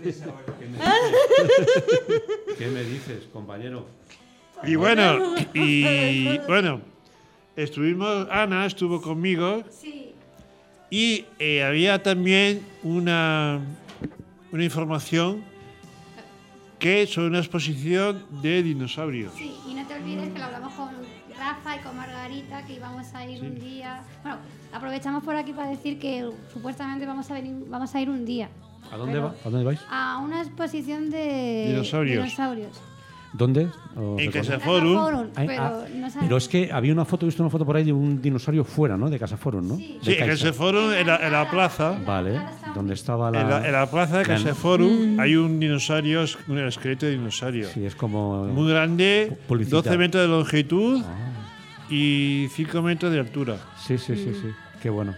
¿Qué me dices, compañero? Y bueno, estuvimos, Ana estuvo conmigo Sí. y había también una información que sobre una exposición de dinosaurios. Sí, y no te olvides que lo hablamos con Rafa y con Margarita, que íbamos a ir un día. Bueno, aprovechamos por aquí para decir que supuestamente vamos a ir un día ¿A dónde Pero- va? ¿A dónde vais? a una exposición de Dinosaurios. ¿Dónde? En Casa Casaforum, pero no sabemos. Pero es que había una foto, he visto una foto por ahí de un dinosaurio fuera, ¿no? De Casaforum, ¿no? Sí, en Casaforum, en la plaza. Vale, donde estaba la... En la plaza de Casaforum hay un dinosaurio, un esqueleto de dinosaurio. Sí, es como... Muy grande, publicidad. 12 metros de longitud y 5 metros de altura. Sí, sí, sí, sí. Qué bueno.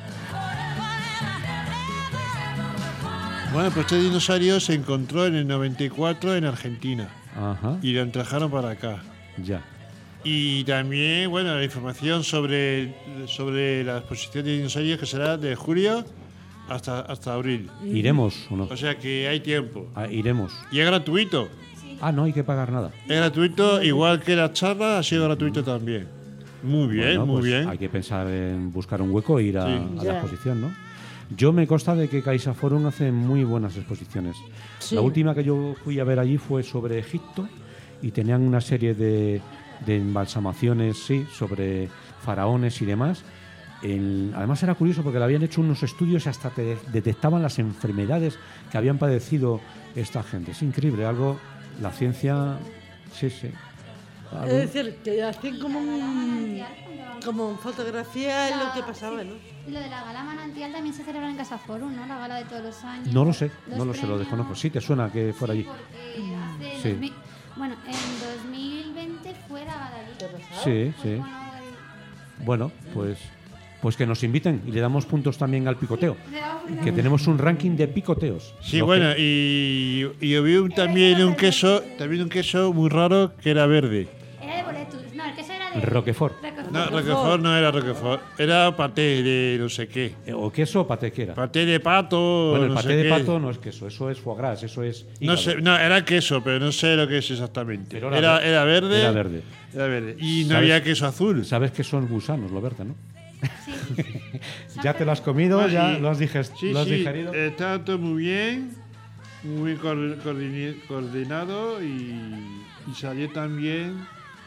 Bueno, pues este dinosaurio se encontró en el 94 en Argentina. Ajá. Y lo trajeron para acá. Ya. Y también, bueno, la información sobre la exposición de dinosaurios que será de julio hasta abril. ¿Iremos o no? O sea que hay tiempo. Iremos. Y es gratuito. Ah, no hay que pagar nada. Es gratuito, igual que la charla, ha sido gratuito también. Muy bien, Bueno, muy pues bien. Hay que pensar en buscar un hueco e ir a, Sí. a Ya. la exposición, ¿no? Yo me consta de que CaixaForum hace muy buenas exposiciones. Sí. La última que yo fui a ver allí fue sobre Egipto y tenían una serie de embalsamaciones, sí, sobre faraones y demás. Además era curioso porque le habían hecho unos estudios y hasta te detectaban las enfermedades que habían padecido esta gente. Es increíble, algo, la ciencia, sí, sí. Algo- Es decir, que hacían como fotografía en lo que pasaba, ¿no? Lo de la gala manantial también se celebra en Casaforum, ¿no? La gala de todos los años. No lo sé, Los no lo sé, lo premios. desconozco. Sí, te suena que fuera allí. Hace Sí. 2000 bueno, en 2020 fue la gala allí. Sí, sí. Bueno, pues que nos inviten y le damos puntos también al picoteo. Que tenemos un ranking de picoteos. Sí, Lo bueno, que- y yo vi también un queso muy raro que era verde. Era de boletus. No, el queso era de... Roquefort. No, Roquefort no era Roquefort, era paté de no sé qué. ¿O queso o paté qué era? Paté de pato. Bueno, el no paté sé de qué. pato no es queso, eso es foie gras, eso es No hígado. sé, no, era queso, pero no sé lo que es exactamente. Pero Era verde. Era verde. Era verde. Y no ¿Sabes- había queso azul. Sabes que son gusanos, lo verde, ¿no? Ya te lo has comido, Bueno, ya y- lo has, Sí, lo has sí, digerido. está todo muy bien, muy coordinado y salió también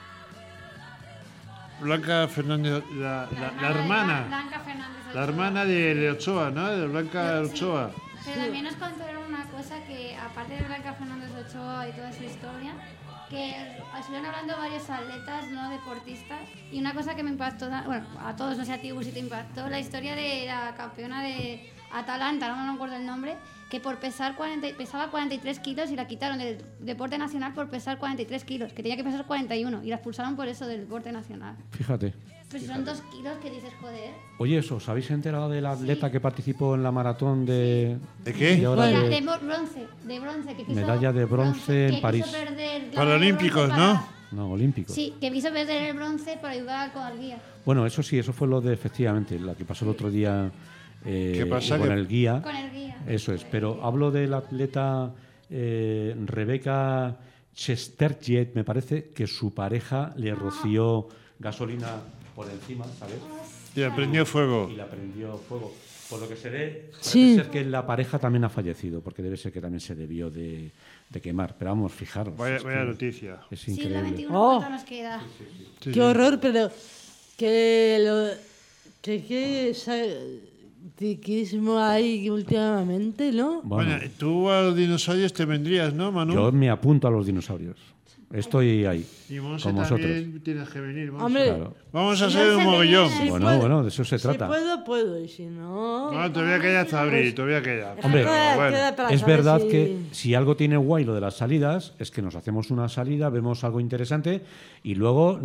Blanca Fernández, la hermana. Blanca Fernández La hermana de Ochoa, ¿no? De Blanca Ochoa. Pero también nos contaron una cosa que, aparte de Blanca Fernández Ochoa y toda su historia, que estuvieron hablando varios atletas, ¿no? Deportistas, y una cosa que me impactó, bueno, a todos, no sé a ti, Gus, si te impactó, la historia de la campeona de Atalanta, no me acuerdo el nombre, que por pesaba 43 kilos y la quitaron del deporte nacional por pesar 43 kilos, que tenía que pesar 41, y la expulsaron por eso del deporte nacional. Fíjate. Pues si son 2 kilos que dices, joder. Oye, ¿os habéis enterado del atleta que participó en la maratón de... ¿De qué? y ahora Era de- de bronce, que quiso, medalla de bronce en que París. quiso perder la Paralímpicos, bronce ¿no? No, olímpico. Sí, que quiso perder el bronce para ayudar al guía. Bueno, eso sí, eso fue lo de, efectivamente, la que pasó el otro día ¿Qué pasa? con Que- el guía. Con el guía. Eso es, pero hablo del atleta Rebecca Chesterjet, me parece, que su pareja le roció gasolina por encima, ¿sabes? Y le prendió fuego. Y la prendió fuego. Por lo que se ve, parece Sí. ser que la pareja también ha fallecido, porque debe ser que también se debió de quemar. Pero vamos, fijaros. Vaya es que noticia. Es Sí, la increíble. 21 Oh. ¿cuánto nos queda? Sí, Qué sí. horror, pero que romanticismo hay últimamente, ¿no? Bueno, tú a los dinosaurios te vendrías, ¿no, Manu? Yo me apunto a los dinosaurios. Estoy ahí, Y Monse con vosotros. también tienes que venir. Monse. Hombre, Claro. Vamos a si hacer no un se mogollón. viene, Bueno, de eso se trata. Si puedo, y si no... No, todavía queda hasta abril, todavía queda. Hombre, Pero bueno. queda para Es saber verdad si- que si algo tiene guay lo de las salidas, es que nos hacemos una salida, vemos algo interesante y luego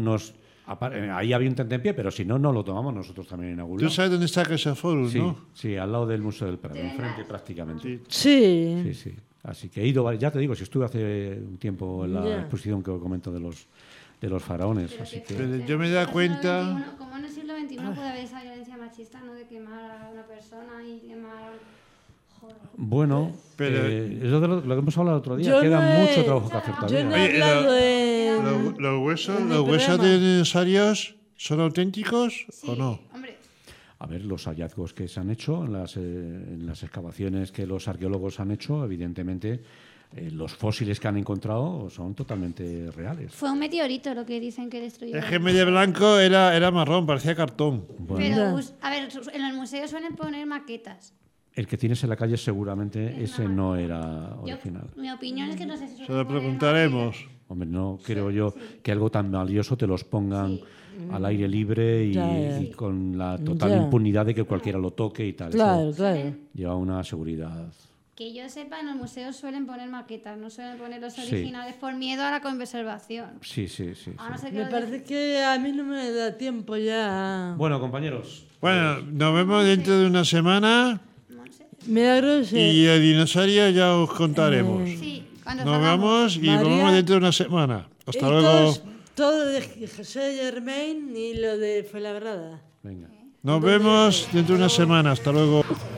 ahí había un tentempié, pero si no, no lo tomamos nosotros también en algún Tú lado. sabes dónde está Casa Forum, Sí, ¿no? sí, al lado del Museo del Prado, enfrente prácticamente. Sí. Sí, sí. Así que he ido, ya te digo, si estuve hace un tiempo en la Ya. exposición que os comento de los faraones. Así que... Pero yo me he dado cuenta... Como en el siglo XXI puede haber esa violencia machista, ¿no? De quemar a una persona y quemar... Joder. Bueno, Pero- es lo que hemos hablado el otro día. Yo Queda no he- mucho trabajo que hacer Yo todavía. no he Oye, hablado de... ¿Los huesos, en mi los huesos programa. de dinosaurios son auténticos o no? Hombre, A ver, los hallazgos que se han hecho en las excavaciones que los arqueólogos han hecho, evidentemente, los fósiles que han encontrado son totalmente reales. fue un meteorito lo que dicen que destruyó. Es que en vez de blanco era marrón, parecía cartón. Bueno, Pero, a ver, en los museos suelen poner maquetas. el que tienes en la calle seguramente ese no era original. Mi opinión es que no sé si Se lo preguntaremos. Hombre, no creo yo que algo tan valioso te los pongan al aire libre y, Ya. y con la total Ya. impunidad de que cualquiera lo toque y tal. Claro, Eso claro. lleva una seguridad. Que yo sepa, en los museos suelen poner maquetas, no suelen poner los Sí. originales por miedo a la conservación. Sí, sí, sí. A no sí. ser que Me lo parece que a mí no me da tiempo ya. Bueno, compañeros. Bueno, nos vemos dentro de una semana Milagros. y el dinosaurio ya os contaremos. Sí, cuando Nos salgamos. vemos y María. volvemos dentro de una semana. Hasta y luego. todo de José Germain y lo de Fuenlabrada. Venga. Nos vemos dentro de una semana. Hasta luego.